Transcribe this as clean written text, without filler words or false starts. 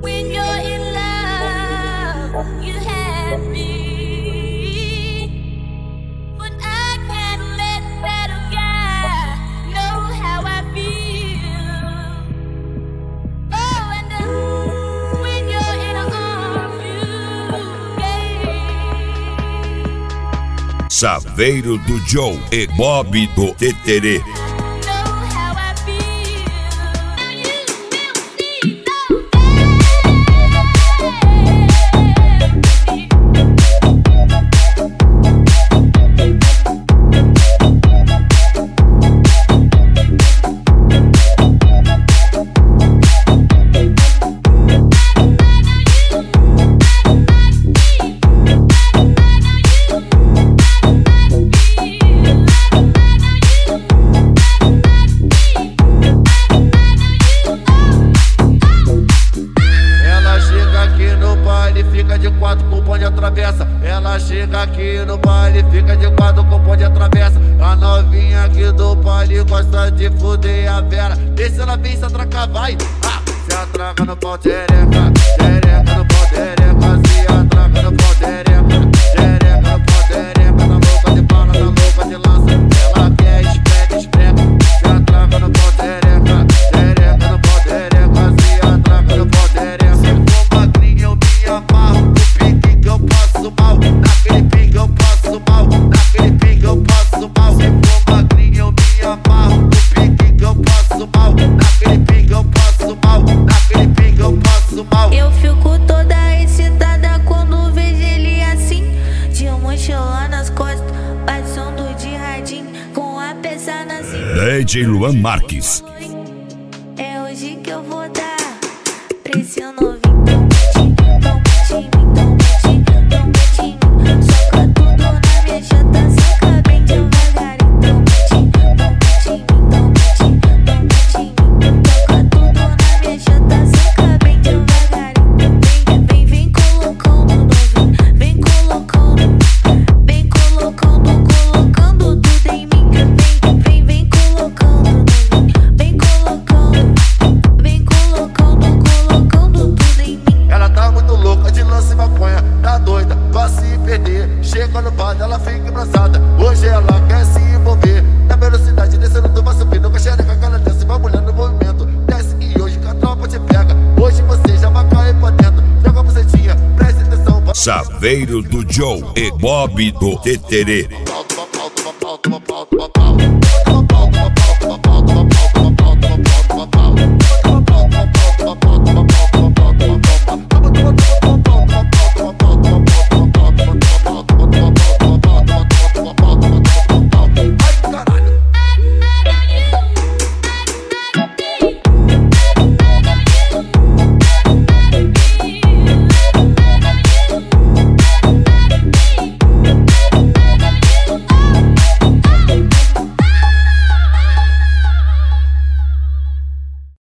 When you're in love, you have me. But I can't let that guy know how I feel. Oh, and when you're in arms, you Saveiro do Joe e Bob do Teterê. Fica de quatro com o bonde atravessa. Ela chega aqui no baile, fica de quatro com o bonde atravessa. A novinha aqui do baile gosta de fuder a Vera. Deixa ela vir, se atraca, vai. Se atraca no pau, tereca. Tereca no pau, tereca. Se atraca no pau, tereca. Tereca no pau, tereca. Tá louca de bala, tá louca de lança. Ela quer esprega, esprega. Se atraca no pau, tereca. Tereca no pau, tereca. Se atraca no pau, tereca. Se for magrinha eu me amarro. No pique que eu passo mal. Naquele pique eu passo mal. Naquele pique eu passo mal. Se for magrinha eu me amarro. No pique que eu passo mal. Naquele pique eu passo mal. Naquele pique eu passo mal. Eu fico toda excitada quando vejo ele assim, de mochila nas costas, passando de radinho, com a peça na cintura. DJ Luan Marques. É hoje que eu vou dar pra esse novinho. Tão bate em mim, tão bate em mim, tão bate em mim. Soca tudo na minha chata, soca bem devagarinho. Tão bate em mim, tão bate em mim, tão bate em mim, tão bate em mim. Soca tudo na minha chata, soca bem devagarinho. Vem colocando novinho, vem colocando, colocando tudo em mim. Vem colocando novinho, vem colocando tudo em mim. Ela tá muito louca de lance e maconha, tá doida pra se perder. Chega no bar, ela fica embraçada. Hoje ela quer se envolver. Na velocidade descendo, tu vai subindo com a xereca, cara desce, vai mulher no movimento. Desce e hoje que a tropa te pega. Hoje você já vai cair pra dentro. Joga a bucetinha, presta atenção. Saveiro do Joe e Bob do Teterê.